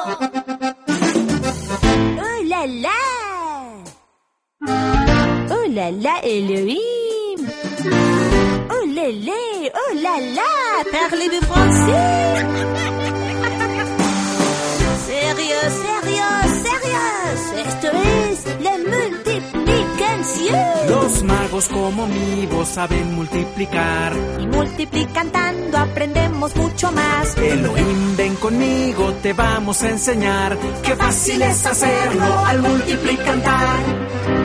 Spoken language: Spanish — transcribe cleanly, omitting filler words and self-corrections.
Oh là là! Oh là là, Elohim! Oh lélé! Oh là là! Parlez-vous français? Sérieux, sérieux, sérieux! Esto es la multiplicación. Los magos como mi voz saben multiplicar. Y multiplicando aprendemos mucho más. Elohim, ven conmigo, te vamos a enseñar. Qué fácil es hacerlo al multiplicar.